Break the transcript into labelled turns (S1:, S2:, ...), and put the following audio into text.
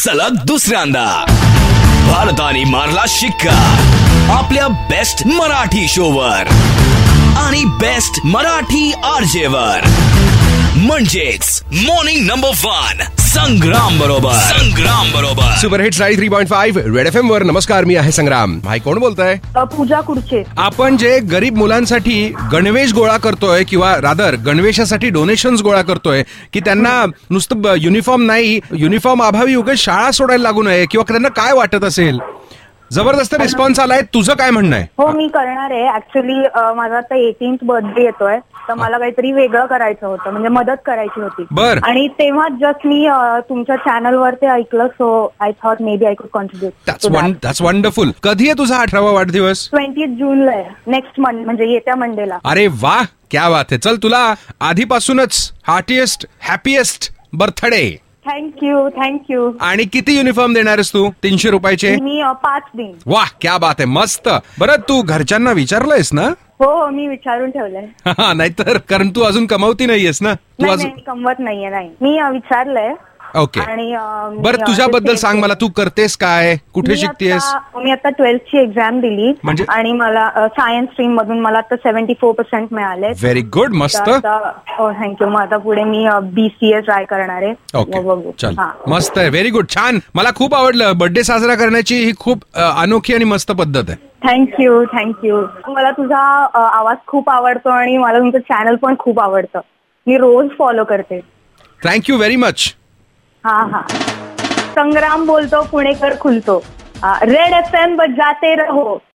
S1: सलग दुसऱ्यांदा भारताने मारला शिक्का आपल्या बेस्ट मराठी शोवर आणि बेस्ट मराठी आरजे वर, म्हणजेच मॉर्निंग नंबर 1 संग्राम बरोबर
S2: सुपरहिट 93.5 रेड FM वर. नमस्कार, मी आहे संग्राम. भाई कोण बोलताय?
S3: पूजा कुडचे.
S2: आपण जे गरीब मुलांसाठी गणवेश गोळा करतोय किंवा रादर गणवेशासाठी डोनेशन्स गोळा करतोय की त्यांना नुसतं युनिफॉर्म नाही, युनिफॉर्म अभावी उगाच शाळा सोडायला लागू नये किंवा त्यांना काय वाटत असेल, जबरदस्त रिस्पॉन्स आलाय. तुझं काय म्हणणं आहे?
S3: हो, मी करणार आहे. ऍक्च्युली माझा आता 18th बर्थडे येतोय, तर मला काहीतरी वेगळं करायचं होतं, म्हणजे मदत करायची होती.
S2: बर.
S3: आणि तेव्हा जस्ट मी तुमच्या चॅनलवर ते ऐकलं, so I thought may be I could contribute.
S2: That's wonderful. कधी आहे तुझा 18वा वाढदिवस?
S3: 20th जूनला आहे, नेक्स्ट मंथ, म्हणजे येत्या मंडेला.
S2: अरे वा, क्या बात आहे. चल, तुला आधीपासूनच हार्टिएस्ट हॅपीएस्ट बर्थडे.
S3: थँक्यू.
S2: आणि किती युनिफॉर्म देणारस तू? 300 रुपयाचे?
S3: मी 5 दिन.
S2: वाह, क्या बात आहे, मस्त. बरं, तू घरच्यांना विचारलंयस ना?
S3: हो, मी विचारून ठेवलंय.
S2: नाहीतर, कारण तू अजून कमवती नाहीयेस ना. तू
S3: नाही, कमवत नाहीये. नाही, मी विचारलंय.
S2: ओके.
S3: आणि
S2: बरं, तुझ्याबद्दल सांग मला. तू करतेस काय? कुठे शिकतेस?
S3: मी आता 12th ची एक्झाम दिली,
S2: म्हणजे? आणि
S3: मला सायन्स स्ट्रीम मधून मला आता 74% मिळाले.
S2: व्हेरी गुड, मस्त.
S3: थँक्यू. मग आता पुढे मी BCA ट्राय करणार आहे.
S2: ओके, चल, मस्त आहे. व्हेरी गुड, छान. मला खूप आवडलं. बर्थडे साजरा करण्याची ही खूप अनोखी आणि मस्त पद्धत आहे.
S3: थँक्यू. मला तुझा आवाज खूप आवडतो आणि मला तुमचं चॅनल पण खूप आवडतं. मी रोज फॉलो करते.
S2: Thank you very much.
S3: हा. संग्राम बोलतो, पुणेकर खुलतो. रेड FM बजाते रहो.